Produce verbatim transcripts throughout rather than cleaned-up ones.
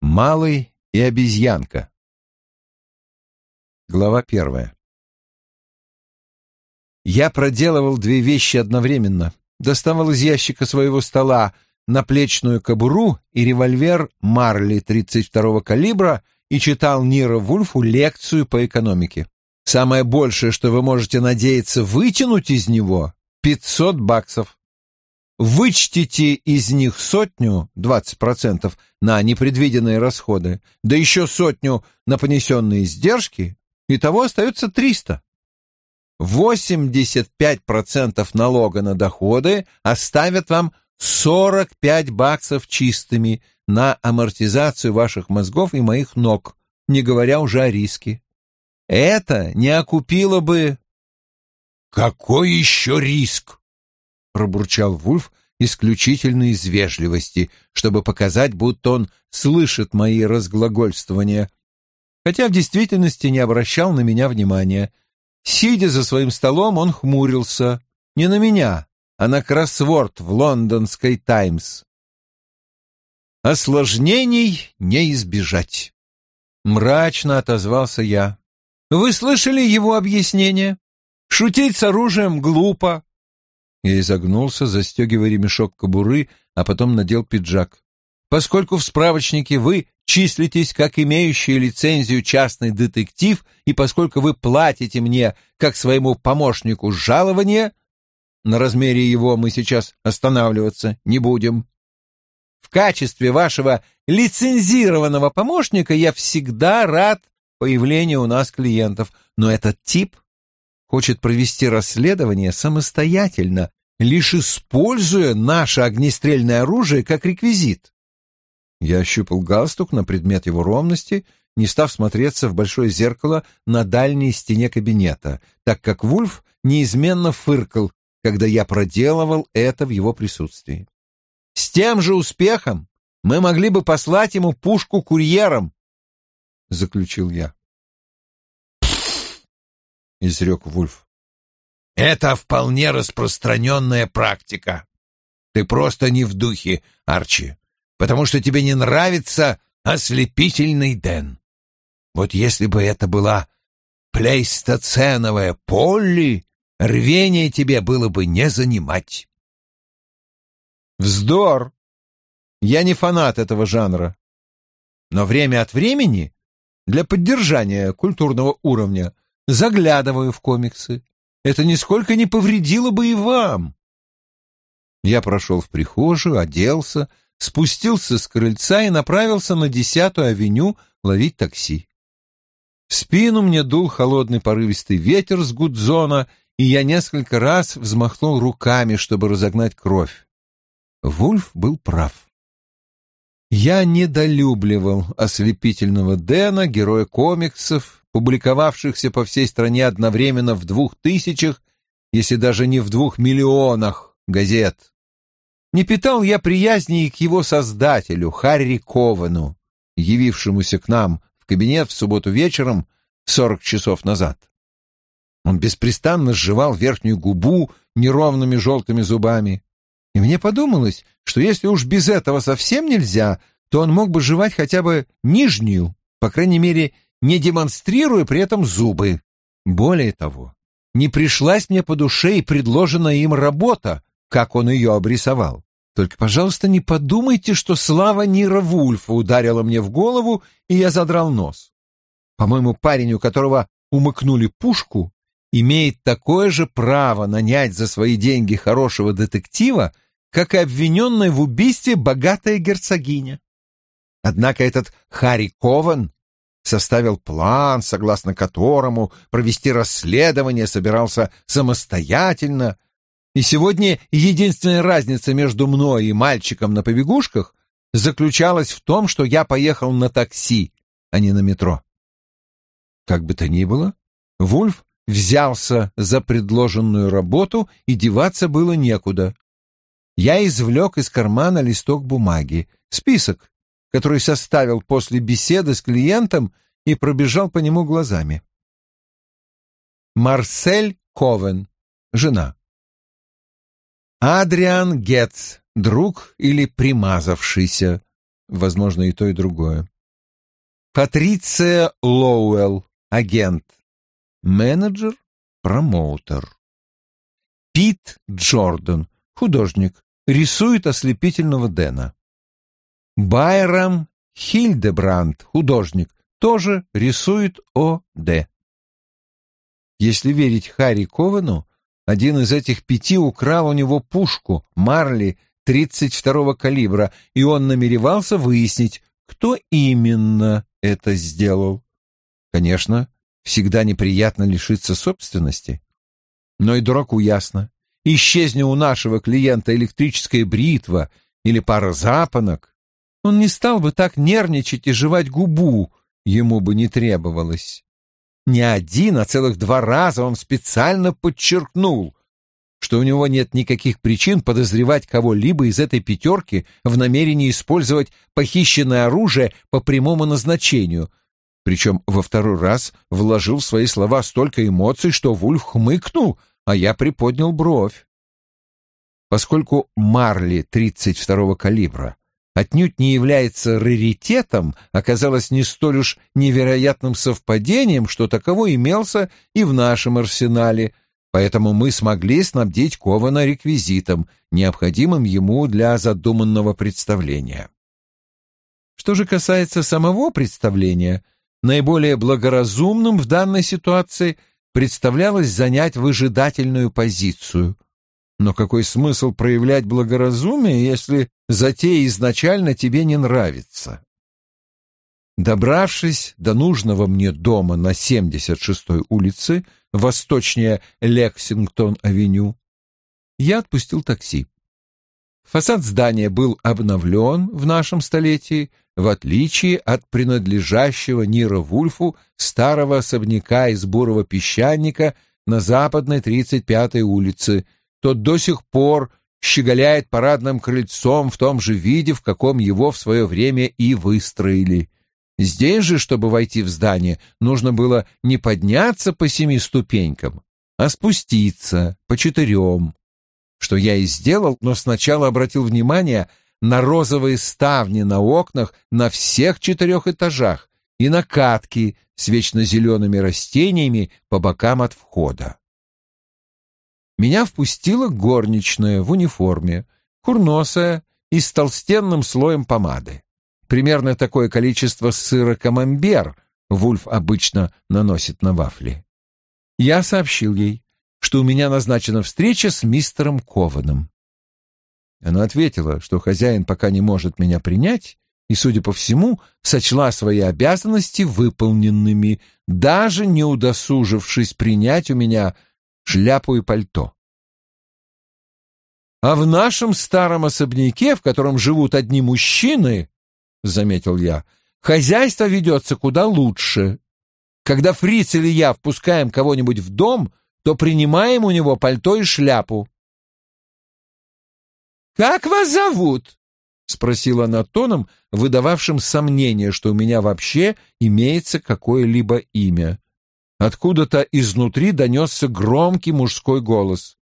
Малый и обезьянка. Глава первая. Я проделывал две вещи одновременно. Доставал из ящика своего стола наплечную кобуру и револьвер Марли тридцать второго калибра и читал Ниро Вульфу лекцию по экономике. Самое большее, что вы можете надеяться вытянуть из него — пятьсот баксов. Вычтите из них сотню, двадцать процентов, на непредвиденные расходы, да еще сотню на понесенные издержки, итого остается триста. восемьдесят пять процентов налога на доходы оставят вам сорок пять баксов чистыми на амортизацию ваших мозгов и моих ног, не говоря уже о риске. Это не окупило бы... «Какой еще риск?» — пробурчал Вульф исключительно из вежливости, чтобы показать, будто он слышит мои разглагольствования, хотя в действительности не обращал на меня внимания. Сидя за своим столом, он хмурился не на меня, а на кроссворд в лондонской «Таймс». «Осложнений не избежать», — мрачно отозвался я. «Вы слышали его объяснение? Шутить с оружием глупо». Я изогнулся, застегивая ремешок кобуры, а потом надел пиджак. «Поскольку в справочнике вы числитесь как имеющий лицензию частный детектив, и поскольку вы платите мне, как своему помощнику, жалование, на размере его мы сейчас останавливаться не будем. В качестве вашего лицензированного помощника я всегда рад появлению у нас клиентов, но этот тип хочет провести расследование самостоятельно, лишь используя наше огнестрельное оружие как реквизит». Я ощупал галстук на предмет его ровности, не став смотреться в большое зеркало на дальней стене кабинета, так как Вульф неизменно фыркал, когда я проделывал это в его присутствии. «С тем же успехом мы могли бы послать ему пушку курьером», — заключил я. — изрек Вульф. «Это вполне распространенная практика. Ты просто не в духе, Арчи, потому что тебе не нравится ослепительный Дэн. Вот если бы это была плейстоценовая Полли, рвение тебе было бы не занимать». «Вздор! Я не фанат этого жанра. Но время от времени, для поддержания культурного уровня, заглядываю в комиксы. Это нисколько не повредило бы и вам». Я прошел в прихожую, оделся, спустился с крыльца и направился на десятую авеню ловить такси. В спину мне дул холодный порывистый ветер с Гудзона, и я несколько раз взмахнул руками, чтобы разогнать кровь. Вульф был прав. Я недолюбливал ослепительного Дэна, героя комиксов, публиковавшихся по всей стране одновременно в двух тысячах, если даже не в двух миллионах газет. Не питал я приязни и к его создателю, Харри Ковану, явившемуся к нам в кабинет в субботу вечером сорок часов назад. Он беспрестанно сживал верхнюю губу неровными желтыми зубами, и мне подумалось, что если уж без этого совсем нельзя, то он мог бы жевать хотя бы нижнюю, по крайней мере, не демонстрируя при этом зубы. Более того, не пришлась мне по душе и предложенная им работа, как он ее обрисовал. Только, пожалуйста, не подумайте, что слава Ниро Вульфа ударила мне в голову, и я задрал нос. По-моему, парень, у которого умыкнули пушку, имеет такое же право нанять за свои деньги хорошего детектива, как и обвиненная в убийстве богатая герцогиня. Однако этот Харри Кован составил план, согласно которому провести расследование собирался самостоятельно, и сегодня единственная разница между мной и мальчиком на побегушках заключалась в том, что я поехал на такси, а не на метро. Как бы то ни было, Вульф взялся за предложенную работу, и деваться было некуда. Я извлек из кармана листок бумаги, список, который составил после беседы с клиентом, и пробежал по нему глазами. Марсель Ковен, жена. Адриан Гетц, друг или примазавшийся, возможно, и то, и другое. Патриция Лоуэлл, агент. Менеджер, промоутер. Пит Джордан, художник, рисует ослепительного Дэна. Байрам Хильдебранд, художник, тоже рисует О Д. Если верить Харри Ковану, один из этих пяти украл у него пушку Марли тридцать второго калибра, и он намеревался выяснить, кто именно это сделал. Конечно, всегда неприятно лишиться собственности. Но и дураку ясно. Исчезни у нашего клиента электрическая бритва или пара запонок, он не стал бы так нервничать и жевать губу, ему бы не требовалось. Не один, а целых два раза он специально подчеркнул, что у него нет никаких причин подозревать кого-либо из этой пятерки в намерении использовать похищенное оружие по прямому назначению. Причем во второй раз вложил в свои слова столько эмоций, что Вульф хмыкнул, а я приподнял бровь. Поскольку Марли тридцать второго калибра отнюдь не является раритетом, оказалось не столь уж невероятным совпадением, что таковой имелся и в нашем арсенале, поэтому мы смогли снабдить Кована реквизитом, необходимым ему для задуманного представления. Что же касается самого представления, наиболее благоразумным в данной ситуации представлялось занять выжидательную позицию. Но какой смысл проявлять благоразумие, если затея изначально тебе не нравится? Добравшись до нужного мне дома на семьдесят шестой улице, восточнее Лексингтон-авеню, я отпустил такси. Фасад здания был обновлен в нашем столетии, в отличие от принадлежащего Ниро Вульфу старого особняка из бурого песчаника на западной тридцать пятой улице. Тот до сих пор щеголяет парадным крыльцом в том же виде, в каком его в свое время и выстроили. Здесь же, чтобы войти в здание, нужно было не подняться по семи ступенькам, а спуститься по четырем, что я и сделал, но сначала обратил внимание на розовые ставни на окнах на всех четырех этажах и на катки с вечно зелеными растениями по бокам от входа. Меня впустила горничная в униформе, курносая и с толстенным слоем помады. Примерно такое количество сыра камамбер Вульф обычно наносит на вафли. Я сообщил ей, что у меня назначена встреча с мистером Кованом. Она ответила, что хозяин пока не может меня принять, и, судя по всему, сочла свои обязанности выполненными, даже не удосужившись принять у меня шляпу и пальто. «А в нашем старом особняке, в котором живут одни мужчины, — заметил я, — хозяйство ведется куда лучше. Когда Фриц или я впускаем кого-нибудь в дом, то принимаем у него пальто и шляпу». «Как вас зовут?» — спросила она тоном, выдававшим сомнение, что у меня вообще имеется какое-либо имя. Откуда-то изнутри донесся громкий мужской голос.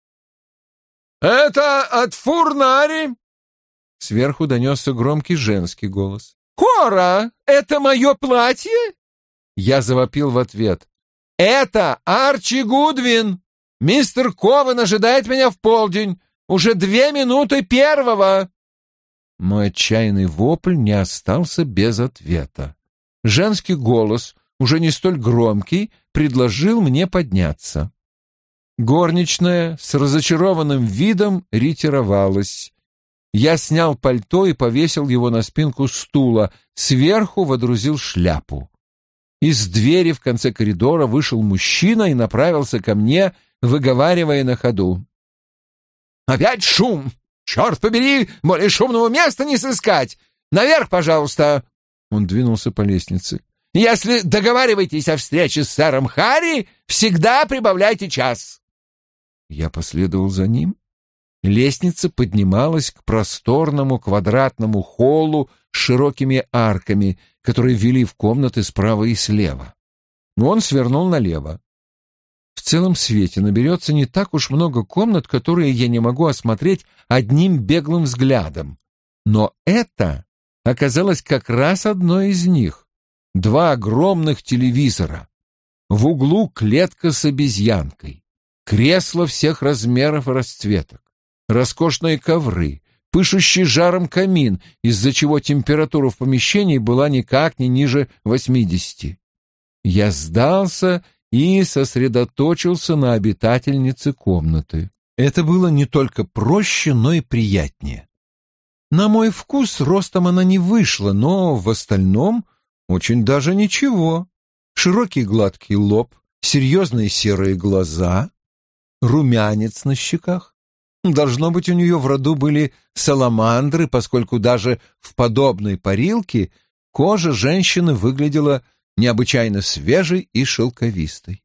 «Это от Фурнари!» Сверху донесся громкий женский голос. «Кора, это мое платье?» Я завопил в ответ. «Это Арчи Гудвин! Мистер Кован ожидает меня в полдень. Уже две минуты первого!» Мой отчаянный вопль не остался без ответа. Женский голос, уже не столь громкий, предложил мне подняться. Горничная с разочарованным видом ретировалась. Я снял пальто и повесил его на спинку стула, сверху водрузил шляпу. Из двери в конце коридора вышел мужчина и направился ко мне, выговаривая на ходу. «Опять шум! Черт побери, более шумного места не сыскать! Наверх, пожалуйста!» Он двинулся по лестнице. «Если договариваетесь о встрече с сэром Харри, всегда прибавляйте час!» Я последовал за ним. Лестница поднималась к просторному квадратному холлу с широкими арками, которые вели в комнаты справа и слева. Он свернул налево. В целом свете наберется не так уж много комнат, которые я не могу осмотреть одним беглым взглядом. Но это оказалось как раз одной из них. два огромных телевизора. В углу клетка с обезьянкой, кресла всех размеров и расцветок, роскошные ковры, пышущий жаром камин, из-за чего температура в помещении была никак не ниже восьмидесяти. Я сдался и сосредоточился на обитательнице комнаты. Это было не только проще, но и приятнее. На мой вкус ростом она не вышла, но в остальном очень даже ничего. Широкий гладкий лоб, серьезные серые глаза, румянец на щеках. Должно быть, у нее в роду были саламандры, поскольку даже в подобной парилке кожа женщины выглядела необычайно свежей и шелковистой.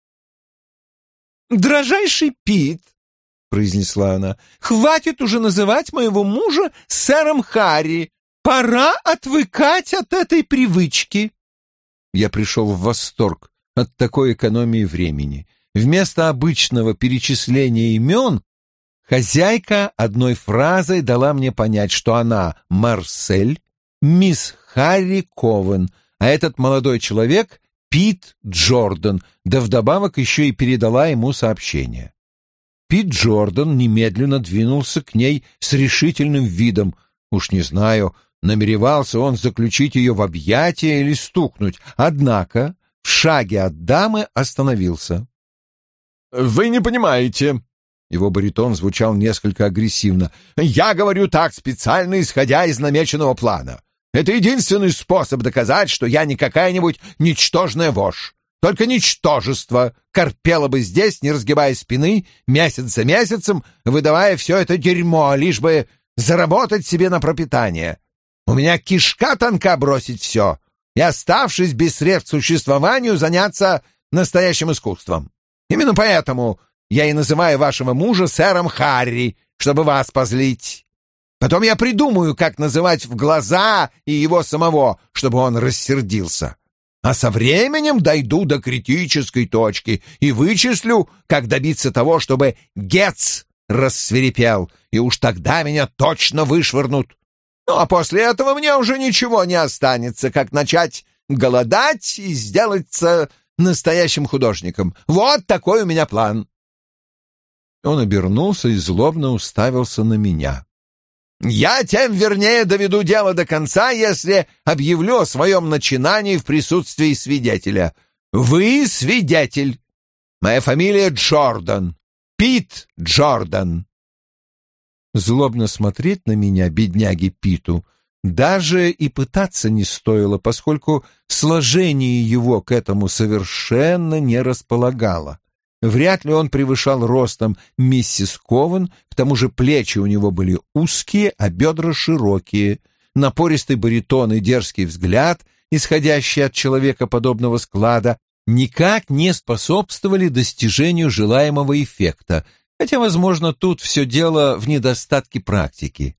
«Дорожайший Пит», — произнесла она, — «хватит уже называть моего мужа сэром Харри. Пора отвыкать от этой привычки». Я пришел в восторг от такой экономии времени. Вместо обычного перечисления имен хозяйка одной фразой дала мне понять, что она Марсель, мисс Харри Ковен, а этот молодой человек — Пит Джордан, да вдобавок еще и передала ему сообщение. Пит Джордан немедленно двинулся к ней с решительным видом. Уж не знаю, намеревался он заключить ее в объятия или стукнуть, однако в шаге от дамы остановился. «Вы не понимаете», — его баритон звучал несколько агрессивно, — «я говорю так специально, исходя из намеченного плана. Это единственный способ доказать, что я не какая-нибудь ничтожная вошь. Только ничтожество корпело бы здесь, не разгибая спины, месяц за месяцем, выдавая все это дерьмо, лишь бы заработать себе на пропитание. У меня кишка тонка бросить все и, оставшись без средств к существованию, заняться настоящим искусством. Именно поэтому я и называю вашего мужа сэром Харри, чтобы вас позлить. Потом я придумаю, как называть в глаза и его самого, чтобы он рассердился. А со временем дойду до критической точки и вычислю, как добиться того, чтобы Гетц рассвирепел, и уж тогда меня точно вышвырнут. Ну, а после этого мне уже ничего не останется, как начать голодать и сделаться настоящим художником. Вот такой у меня план». Он обернулся и злобно уставился на меня. «Я тем вернее доведу дело до конца, если объявлю о своем начинании в присутствии свидетеля. Вы свидетель. Моя фамилия Джордан. Пит Джордан». Злобно смотреть на меня, бедняге Питу, даже и пытаться не стоило, поскольку сложение его к этому совершенно не располагало. Вряд ли он превышал ростом миссис Ковен, к тому же плечи у него были узкие, а бедра широкие. Напористый баритон и дерзкий взгляд, исходящий от человека подобного склада, никак не способствовали достижению желаемого эффекта, хотя, возможно, тут все дело в недостатке практики.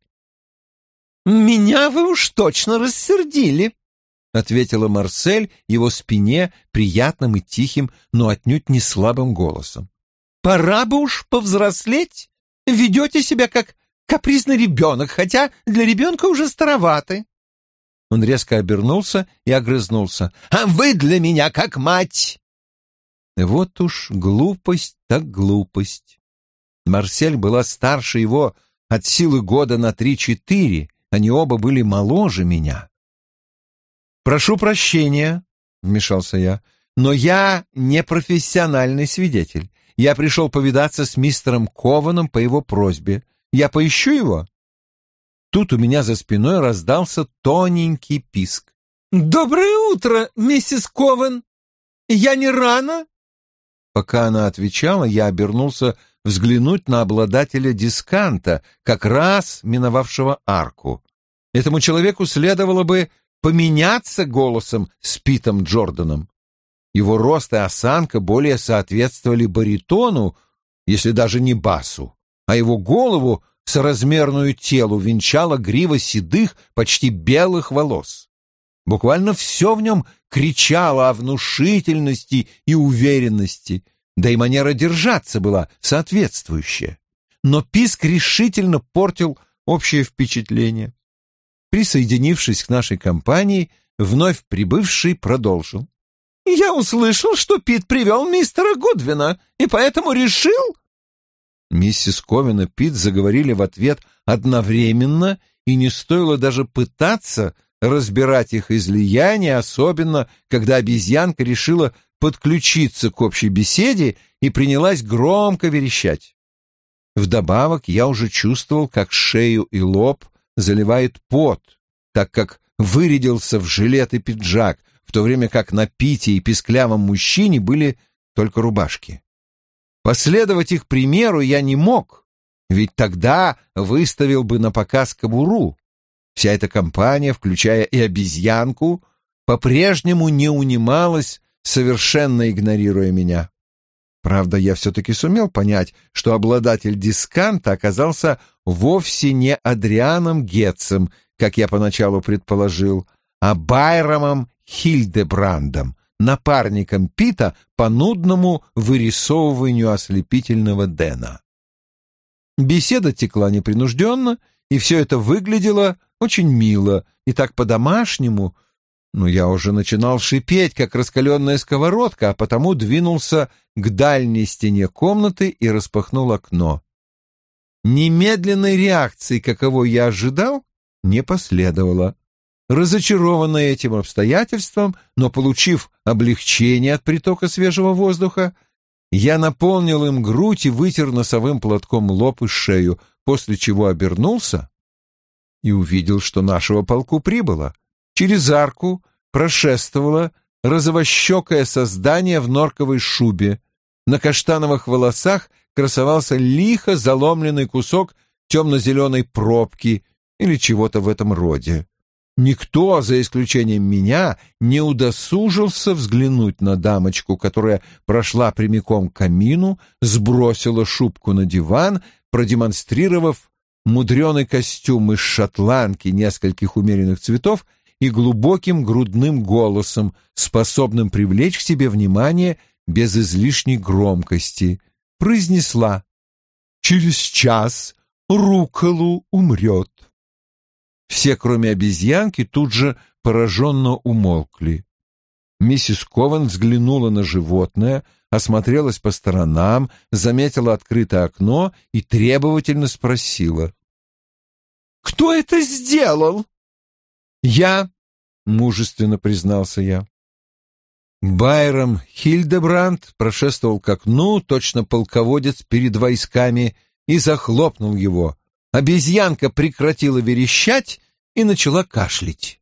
«Меня вы уж точно рассердили», — ответила Марсель его спине приятным и тихим, но отнюдь не слабым голосом. «Пора бы уж повзрослеть. Ведете себя как капризный ребенок, хотя для ребенка уже староваты». Он резко обернулся и огрызнулся. «А вы для меня как мать!» Вот уж глупость так глупость. Марсель была старше его от силы года на три-четыре, они оба были моложе меня. «Прошу прощения», — вмешался я, — «но я не профессиональный свидетель. Я пришел повидаться с мистером Кованом по его просьбе. Я поищу его?» Тут у меня за спиной раздался тоненький писк. «Доброе утро, миссис Ковен! Я не рано?» Пока она отвечала, я обернулся взглянуть на обладателя дисканта, как раз миновавшего арку. Этому человеку следовало бы поменяться голосом с Питом Джорданом. Его рост и осанка более соответствовали баритону, если даже не басу, а его голову соразмерную телу венчала грива седых, почти белых волос. Буквально все в нем кричало о внушительности и уверенности, да и манера держаться была соответствующая. Но писк решительно портил общее впечатление. Присоединившись к нашей компании, вновь прибывший продолжил. «Я услышал, что Пит привел мистера Гудвина, и поэтому решил...» Миссис Ковен и Пит заговорили в ответ одновременно, и не стоило даже пытаться разбирать их излияние, особенно когда обезьянка решила подключиться к общей беседе и принялась громко верещать. Вдобавок я уже чувствовал, как шею и лоб заливает пот, так как вырядился в жилет и пиджак, в то время как на Пите и писклявом мужчине были только рубашки. Последовать их примеру я не мог, ведь тогда выставил бы на показ кобуру. Вся эта компания, включая и обезьянку, по-прежнему не унималась, совершенно игнорируя меня. Правда, я все-таки сумел понять, что обладатель дисканта оказался вовсе не Адрианом Гетцем, как я поначалу предположил, а Байромом Хильдебрандом, напарником Пита по нудному вырисовыванию ослепительного Дэна. Беседа текла непринужденно, и все это выглядело очень мило и так по-домашнему, но я уже начинал шипеть, как раскаленная сковородка, а потому двинулся к дальней стене комнаты и распахнул окно. Немедленной реакции, каковой я ожидал, не последовало. Разочарованный этим обстоятельством, но получив облегчение от притока свежего воздуха, я наполнил им грудь и вытер носовым платком лоб и шею, после чего обернулся и увидел, что нашего полку прибыло. Через арку прошествовало розовощекое создание в норковой шубе. На каштановых волосах красовался лихо заломленный кусок темно-зеленой пробки или чего-то в этом роде. Никто, за исключением меня, не удосужился взглянуть на дамочку, которая прошла прямиком к камину, сбросила шубку на диван, продемонстрировав мудреный костюм из шотландки нескольких умеренных цветов и глубоким грудным голосом, способным привлечь к себе внимание без излишней громкости, произнесла: «Через час Руколу умрет». Все, кроме обезьянки, тут же пораженно умолкли. Миссис Ковен взглянула на животное, осмотрелась по сторонам, заметила открытое окно и требовательно спросила: «Кто это сделал?» «Я», — мужественно признался я. Байром Хильдебранд прошествовал к окну, точно полководец перед войсками, и захлопнул его. Обезьянка прекратила верещать и начала кашлять.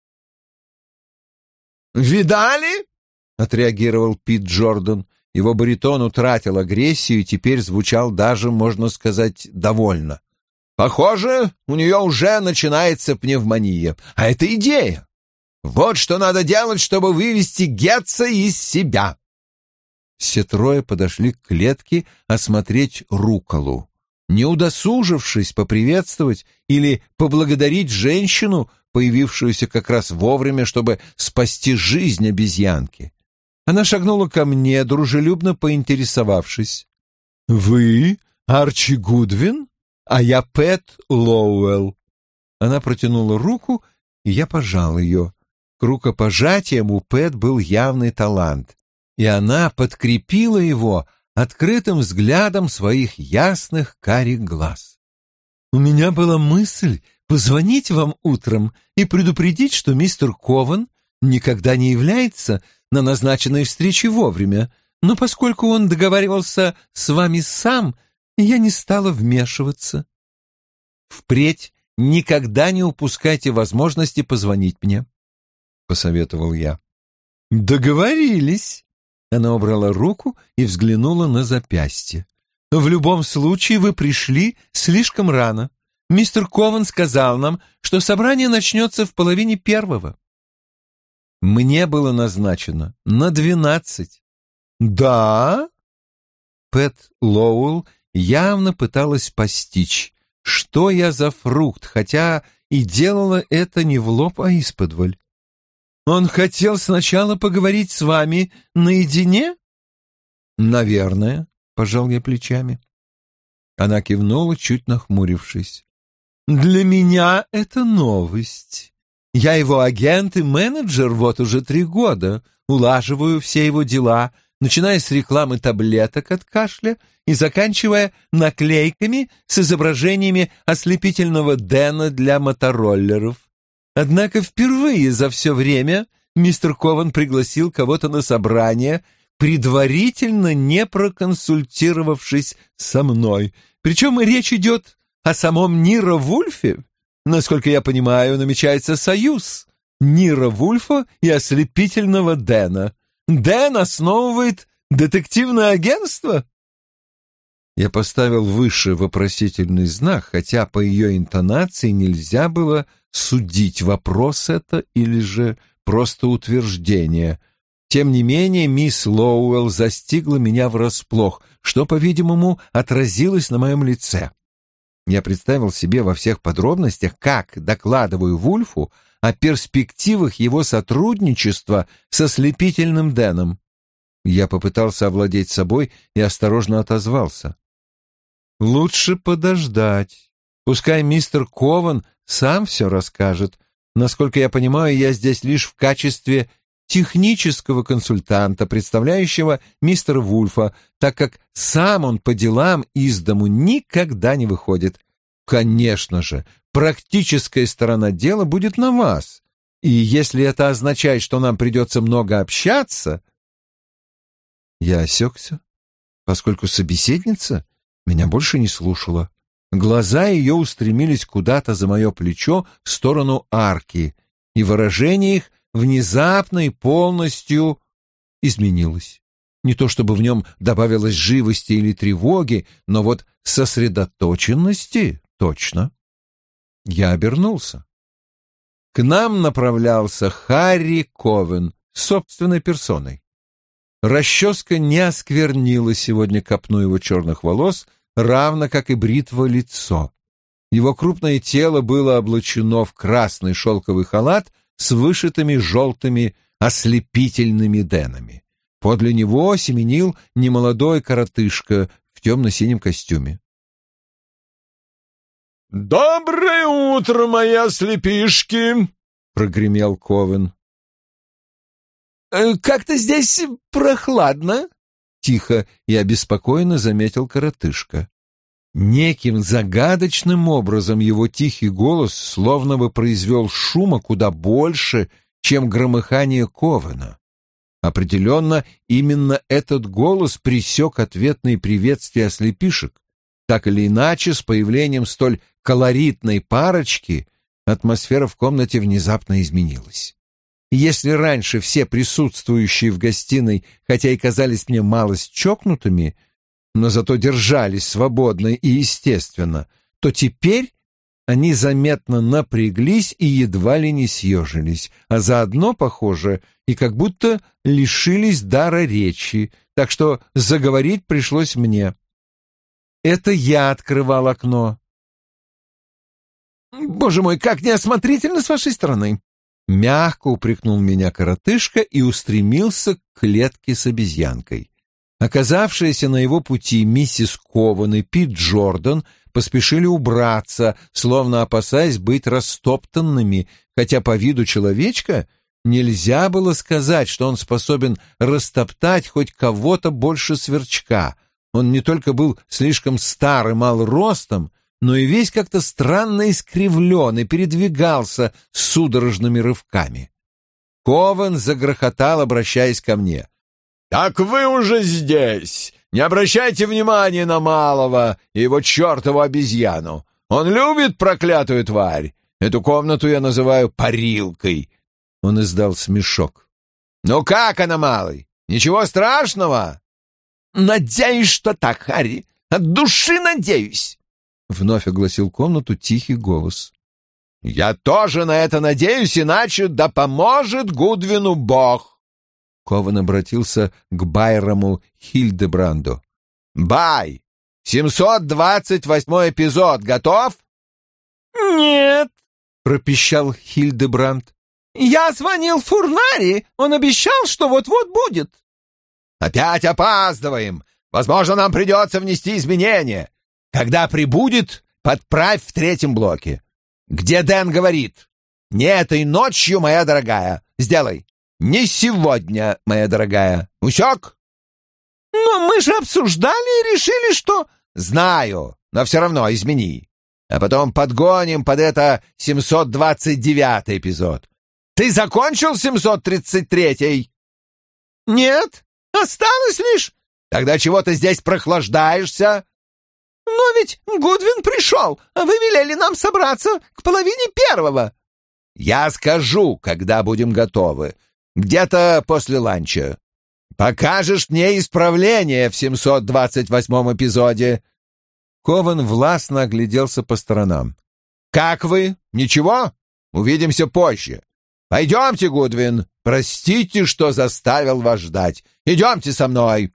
«Видали?» — отреагировал Пит Джордан. Его баритон утратил агрессию и теперь звучал даже, можно сказать, довольно. «Похоже, у нее уже начинается пневмония. А это идея. Вот что надо делать, чтобы вывести Гетца из себя». Все трое подошли к клетке осмотреть Руколу. Не удосужившись поприветствовать или поблагодарить женщину, появившуюся как раз вовремя, чтобы спасти жизнь обезьянки. Она шагнула ко мне, дружелюбно поинтересовавшись: «Вы Арчи Гудвин, а я Пэт Лоуэлл». Она протянула руку, и я пожал ее. К рукопожатиям у Пэт был явный талант, и она подкрепила его открытым взглядом своих ясных карих глаз. «У меня была мысль позвонить вам утром и предупредить, что мистер Ковен никогда не является на назначенной встрече вовремя, но поскольку он договаривался с вами сам, я не стала вмешиваться. Впредь никогда не упускайте возможности позвонить мне», — посоветовал я. «Договорились». Она убрала руку и взглянула на запястье. «В любом случае вы пришли слишком рано. Мистер Ковен сказал нам, что собрание начнется в половине первого». Мне было назначено на двенадцать. «Да?» Пэт Лоуэлл явно пыталась постичь, что я за фрукт, хотя и делала это не в лоб, а исподволь. «Он хотел сначала поговорить с вами наедине?» «Наверное», — пожал я плечами. Она кивнула, чуть нахмурившись. «Для меня это новость. Я его агент и менеджер вот уже три года, улаживаю все его дела, начиная с рекламы таблеток от кашля и заканчивая наклейками с изображениями ослепительного Дэна для мотороллеров. Однако впервые за все время мистер Ковен пригласил кого-то на собрание, предварительно не проконсультировавшись со мной. Причем речь идет о самом Ниро Вульфе. Насколько я понимаю, намечается союз Ниро Вульфа и ослепительного Дэна. Дэн основывает детективное агентство? Я поставил выше вопросительный знак, хотя по ее интонации нельзя было судить, вопрос это или же просто утверждение. Тем не менее, мисс Лоуэлл застигла меня врасплох, что, по-видимому, отразилось на моем лице. Я представил себе во всех подробностях, как докладываю Вульфу о перспективах его сотрудничества с ослепительным Дэном. Я попытался овладеть собой и осторожно отозвался. «Лучше подождать. Пускай мистер Ковен сам все расскажет. Насколько я понимаю, я здесь лишь в качестве технического консультанта, представляющего мистера Вульфа, так как сам он по делам из дому никогда не выходит. Конечно же, практическая сторона дела будет на вас, и если это означает, что нам придется много общаться...» Я осекся, поскольку собеседница меня больше не слушала. Глаза ее устремились куда-то за мое плечо в сторону арки, и выражение их внезапно и полностью изменилось. Не то чтобы в нем добавилось живости или тревоги, но вот сосредоточенности точно. Я обернулся. К нам направлялся Харри Ковен собственной персоной. Расческа не осквернила сегодня копну его черных волос, равно как и бритва лицо. Его крупное тело было облачено в красный шелковый халат с вышитыми желтыми ослепительными денами. Подле него семенил немолодой коротышка в темно-синем костюме. «Доброе утро, мои ослепишки!» — прогремел Ковен. «Как-то здесь прохладно», — тихо и обеспокоенно заметил коротышка. Неким загадочным образом его тихий голос словно бы произвел шума куда больше, чем громыхание Ковена. Определенно, именно этот голос пресек ответные приветствия ослепишек. Так или иначе, с появлением столь колоритной парочки атмосфера в комнате внезапно изменилась. Если раньше все присутствующие в гостиной, хотя и казались мне малость чокнутыми, но зато держались свободно и естественно, то теперь они заметно напряглись и едва ли не съежились, а заодно, похоже, и как будто лишились дара речи, так что заговорить пришлось мне. Это я открывал окно. «Боже мой, как неосмотрительно с вашей стороны!» Мягко упрекнул меня коротышка и устремился к клетке с обезьянкой. Оказавшиеся на его пути миссис Ковен и Пит Джордан поспешили убраться, словно опасаясь быть растоптанными, хотя по виду человечка нельзя было сказать, что он способен растоптать хоть кого-то больше сверчка. Он не только был слишком стар и мал ростом, но и весь как-то странно искривлен и передвигался судорожными рывками. Ковен загрохотал, обращаясь ко мне. «Так вы уже здесь! Не обращайте внимания на малого и его чертову обезьяну! Он любит проклятую тварь! Эту комнату я называю парилкой!» Он издал смешок. «Ну как она, малый? Ничего страшного?» «Надеюсь, что так, Харри! От души надеюсь!» Вновь огласил комнату тихий голос. «Я тоже на это надеюсь, иначе да поможет Гудвину Бог!» Ковен обратился к Байраму Хильдебранду. «Бай, семьсот двадцать восьмой эпизод готов?» «Нет», — пропищал Хильдебранд. «Я звонил Фурнари, он обещал, что вот-вот будет». «Опять опаздываем. Возможно, нам придется внести изменения. Когда прибудет, подправь в третьем блоке. Где Дэн говорит?» Не этой ночью, моя дорогая. Сделай. Не сегодня, моя дорогая. Усек? Но мы же обсуждали и решили, что... Знаю, но все равно измени. А потом подгоним под это семьсот двадцать девятый эпизод. Ты закончил семьсот тридцать третий? Нет, осталось лишь... Тогда чего ты здесь прохлаждаешься? Но ведь Гудвин пришел, а вы велели нам собраться к половине первого. Я скажу, когда будем готовы. Где-то после ланча. Покажешь мне исправление в семьсот двадцать восьмом эпизоде. Ковен властно огляделся по сторонам. Как вы? Ничего? Увидимся позже. Пойдемте, Гудвин. Простите, что заставил вас ждать. Идемте со мной.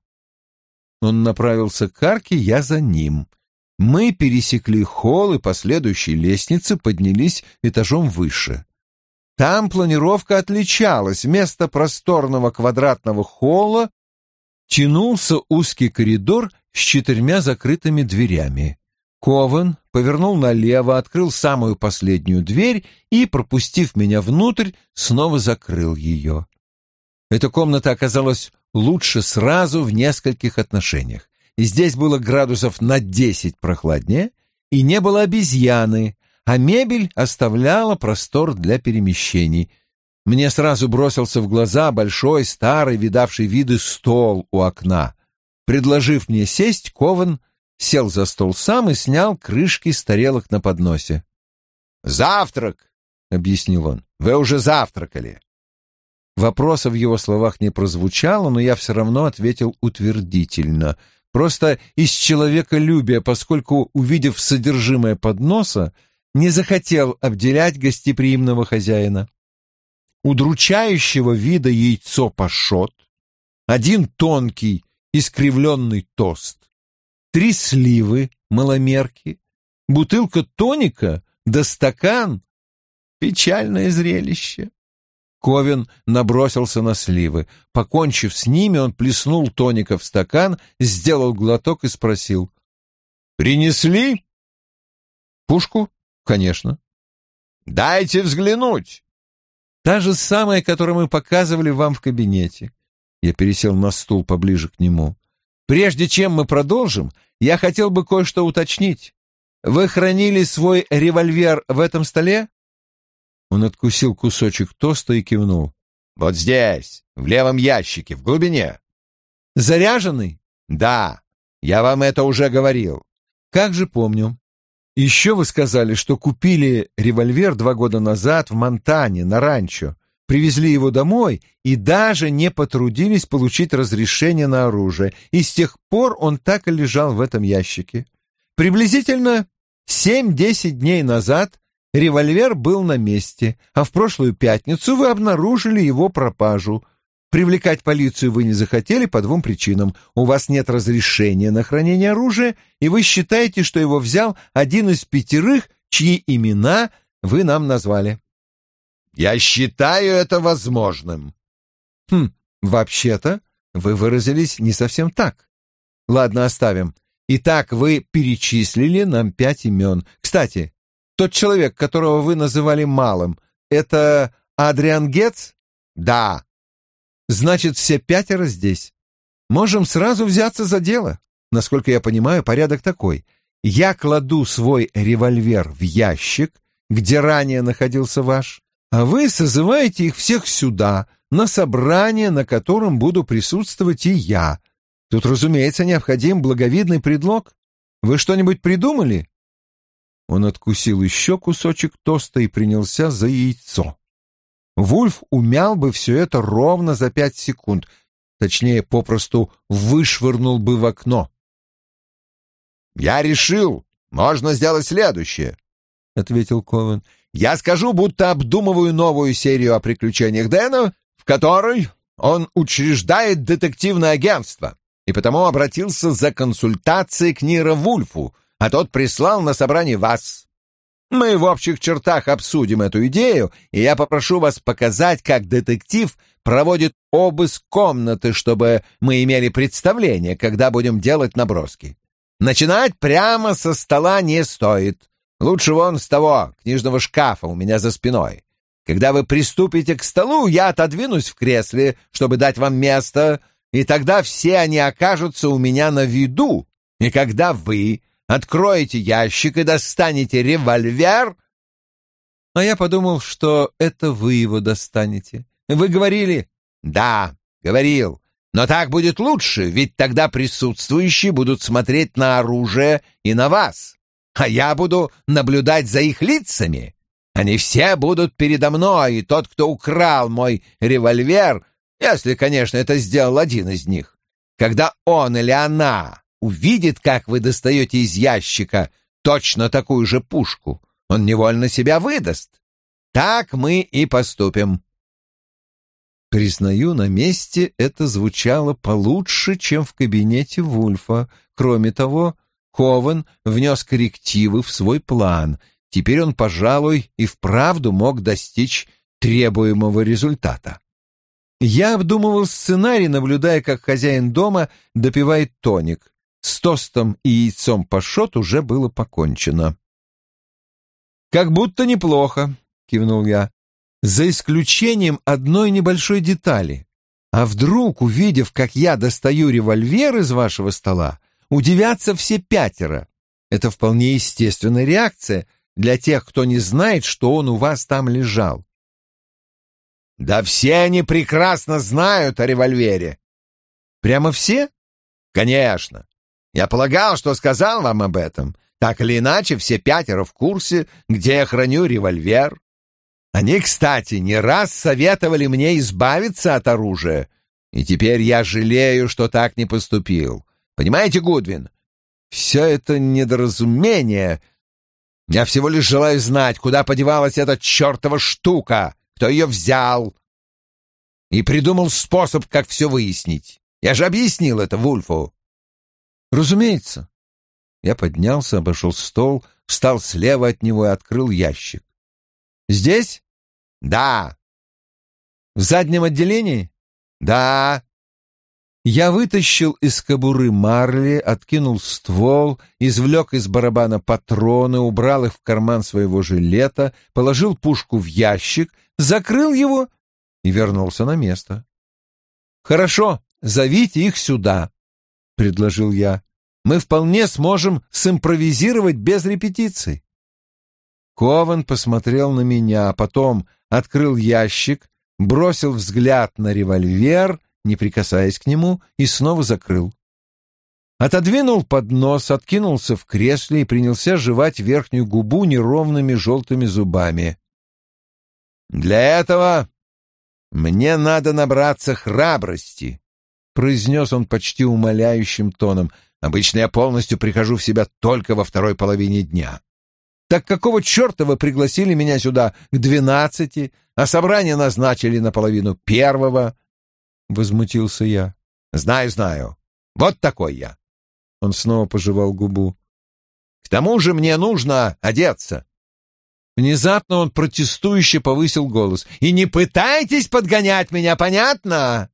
Он направился к арке, я за ним. Мы пересекли холл и по следующей лестнице поднялись этажом выше. Там планировка отличалась. Вместо просторного квадратного холла тянулся узкий коридор с четырьмя закрытыми дверями. Ковен повернул налево, открыл самую последнюю дверь и, пропустив меня внутрь, снова закрыл ее. Эта комната оказалась лучше сразу в нескольких отношениях. И здесь было градусов на десять прохладнее, и не было обезьяны, а мебель оставляла простор для перемещений. Мне сразу бросился в глаза большой, старый, видавший виды стол у окна. Предложив мне сесть, Ковен сел за стол сам и снял крышки с тарелок на подносе. «Завтрак!» — объяснил он. «Вы уже завтракали!» Вопроса в его словах не прозвучало, но я все равно ответил утвердительно. Просто из человеколюбия, поскольку, увидев содержимое подноса, не захотел обделять гостеприимного хозяина. Удручающего вида яйцо пашот, один тонкий искривленный тост, три сливы маломерки, бутылка тоника да стакан — печальное зрелище. Ковен набросился на сливы. Покончив с ними, он плеснул тоника в стакан, сделал глоток и спросил: «Принесли?» «Пушку? Конечно». «Дайте взглянуть». «Та же самая, которую мы показывали вам в кабинете». Я пересел на стул поближе к нему. «Прежде чем мы продолжим, я хотел бы кое-что уточнить. Вы хранили свой револьвер в этом столе?» Он откусил кусочек тоста и кивнул. «Вот здесь, в левом ящике, в глубине». «Заряженный?» «Да, я вам это уже говорил». «Как же помню. Еще вы сказали, что купили револьвер два года назад в Монтане, на ранчо, привезли его домой и даже не потрудились получить разрешение на оружие, и с тех пор он так и лежал в этом ящике. Приблизительно семь-десять дней назад револьвер был на месте, а в прошлую пятницу вы обнаружили его пропажу. Привлекать полицию вы не захотели по двум причинам. У вас нет разрешения на хранение оружия, и вы считаете, что его взял один из пятерых, чьи имена вы нам назвали». «Я считаю это возможным». «Хм, вообще-то вы выразились не совсем так. Ладно, оставим. Итак, вы перечислили нам пять имен. Кстати, тот человек, которого вы называли малым, это Адриан Гетц?» «Да». «Значит, все пятеро здесь. Можем сразу взяться за дело. Насколько я понимаю, порядок такой. Я кладу свой револьвер в ящик, где ранее находился ваш, а вы созываете их всех сюда, на собрание, на котором буду присутствовать и я. Тут, разумеется, необходим благовидный предлог. Вы что-нибудь придумали?» Он откусил еще кусочек тоста и принялся за яйцо. Вульф умял бы все это ровно за пять секунд, точнее, попросту вышвырнул бы в окно. «Я решил, можно сделать следующее», — ответил Ковен. «Я скажу, будто обдумываю новую серию о приключениях Дэна, в которой он учреждает детективное агентство, и потому обратился за консультацией к Ниро Вульфу, а тот прислал на собрание вас. Мы в общих чертах обсудим эту идею, и я попрошу вас показать, как детектив проводит обыск комнаты, чтобы мы имели представление, когда будем делать наброски. Начинать прямо со стола не стоит. Лучше вон с того книжного шкафа у меня за спиной. Когда вы приступите к столу, я отодвинусь в кресле, чтобы дать вам место, и тогда все они окажутся у меня на виду. И когда вы откроете ящик и достанете револьвер...» А я подумал, что это вы его достанете. Вы говорили... «Да, говорил. Но так будет лучше, ведь тогда присутствующие будут смотреть на оружие и на вас, а я буду наблюдать за их лицами. Они все будут передо мной, и тот, кто украл мой револьвер, если, конечно, это сделал один из них, когда он или она увидит, как вы достаете из ящика точно такую же пушку, он невольно себя выдаст. Так мы и поступим». Признаю, на месте это звучало получше, чем в кабинете Вульфа. Кроме того, Ковен внес коррективы в свой план. Теперь он, пожалуй, и вправду мог достичь требуемого результата. Я обдумывал сценарий, наблюдая, как хозяин дома допивает тоник. С тостом и яйцом пашот уже было покончено. «Как будто неплохо», — кивнул я, — «за исключением одной небольшой детали. А вдруг, увидев, как я достаю револьвер из вашего стола, удивятся все пятеро? Это вполне естественная реакция для тех, кто не знает, что он у вас там лежал». «Да все они прекрасно знают о револьвере». «Прямо все?» «Конечно. Я полагал, что сказал вам об этом. Так или иначе, все пятеро в курсе, где я храню револьвер. Они, кстати, не раз советовали мне избавиться от оружия, и теперь я жалею, что так не поступил. Понимаете, Гудвин, все это недоразумение. Я всего лишь желаю знать, куда подевалась эта чертова штука, кто ее взял, и придумал способ, как все выяснить. Я же объяснил это Вульфу». «Разумеется». Я поднялся, обошел стол, встал слева от него и открыл ящик. «Здесь?» «Да». «В заднем отделении?» «Да». Я вытащил из кобуры марли, откинул ствол, извлек из барабана патроны, убрал их в карман своего жилета, положил пушку в ящик, закрыл его и вернулся на место. «Хорошо, зовите их сюда», — предложил я. «Мы вполне сможем симпровизировать без репетиций». Ковен посмотрел на меня, потом открыл ящик, бросил взгляд на револьвер, не прикасаясь к нему, и снова закрыл. Отодвинул поднос, откинулся в кресле и принялся жевать верхнюю губу неровными желтыми зубами. «Для этого мне надо набраться храбрости», — произнес он почти умоляющим тоном. «Обычно я полностью прихожу в себя только во второй половине дня». «Так какого черта вы пригласили меня сюда к двенадцати, а собрание назначили на половину первого?» — возмутился я. «Знаю, знаю. Вот такой я». Он снова пожевал губу. «К тому же мне нужно одеться». Внезапно он протестующе повысил голос. «И не пытайтесь подгонять меня, понятно?»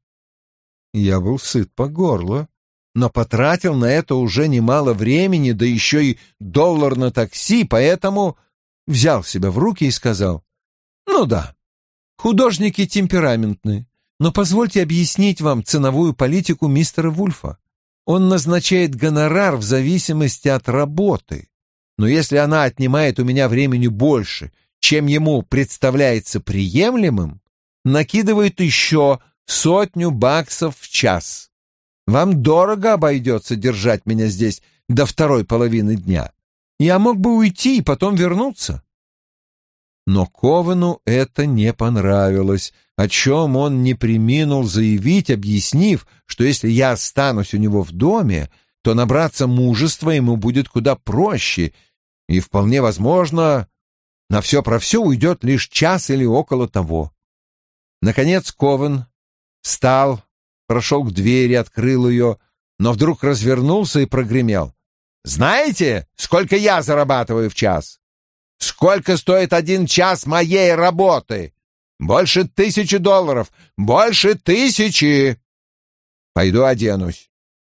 Я был сыт по горло, но потратил на это уже немало времени, да еще и доллар на такси, поэтому взял себя в руки и сказал: «Ну да, художники темпераментны, но позвольте объяснить вам ценовую политику мистера Вульфа. Он назначает гонорар в зависимости от работы, но если она отнимает у меня времени больше, чем ему представляется приемлемым, накидывает еще сотню баксов в час. Вам дорого обойдется держать меня здесь до второй половины дня. Я мог бы уйти и потом вернуться». Но Ковену это не понравилось, о чем он не преминул заявить, объяснив, что если я останусь у него в доме, то набраться мужества ему будет куда проще, и вполне возможно, на все про все уйдет лишь час или около того. Наконец Ковен встал, прошел к двери, открыл ее, но вдруг развернулся и прогремел: «Знаете, сколько я зарабатываю в час? Сколько стоит один час моей работы? Больше тысячи долларов! Больше тысячи! Пойду оденусь».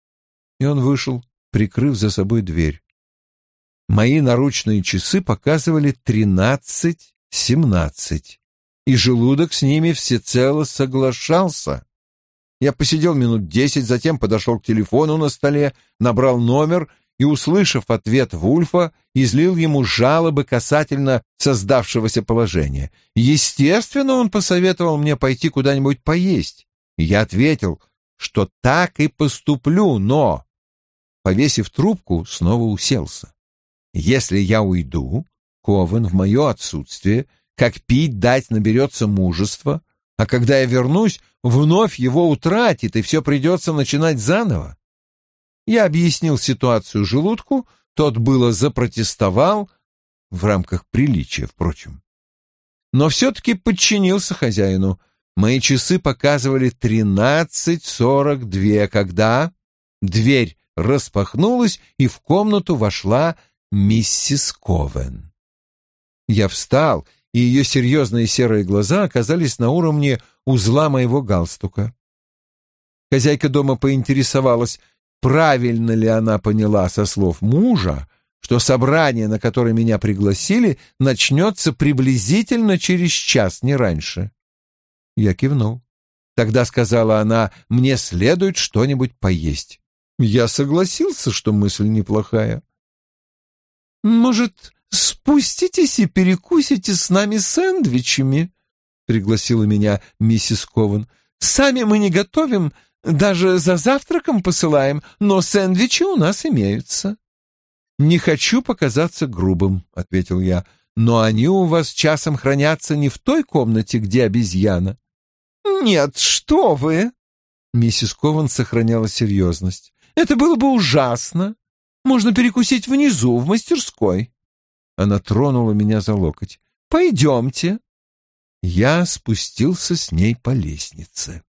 И он вышел, прикрыв за собой дверь. Мои наручные часы показывали тринадцать семнадцать. и желудок с ними всецело соглашался. Я посидел минут десять, затем подошел к телефону на столе, набрал номер и, услышав ответ Вульфа, излил ему жалобы касательно создавшегося положения. Естественно, он посоветовал мне пойти куда-нибудь поесть. Я ответил, что так и поступлю, но, повесив трубку, снова уселся. Если я уйду, Ковен в мое отсутствие, как пить дать наберется мужества, а когда я вернусь, вновь его утратит, и все придется начинать заново. Я объяснил ситуацию желудку, тот было запротестовал, в рамках приличия, впрочем. Но все-таки подчинился хозяину. Мои часы показывали тринадцать сорок два, когда дверь распахнулась, и в комнату вошла миссис Ковен. Я встал, и ее серьезные серые глаза оказались на уровне узла моего галстука. Хозяйка дома поинтересовалась, правильно ли она поняла со слов мужа, что собрание, на которое меня пригласили, начнется приблизительно через час, не раньше. Я кивнул. Тогда сказала она, мне следует что-нибудь поесть. Я согласился, что мысль неплохая. «Может, спуститесь и перекусите с нами сэндвичами?» — пригласила меня миссис Ковен. «Сами мы не готовим, даже за завтраком посылаем, но сэндвичи у нас имеются». «Не хочу показаться грубым», — ответил я, «но они у вас часом хранятся не в той комнате, где обезьяна». «Нет, что вы!» Миссис Ковен сохраняла серьезность. «Это было бы ужасно. Можно перекусить внизу, в мастерской». Она тронула меня за локоть. «Пойдемте». Я спустился с ней по лестнице.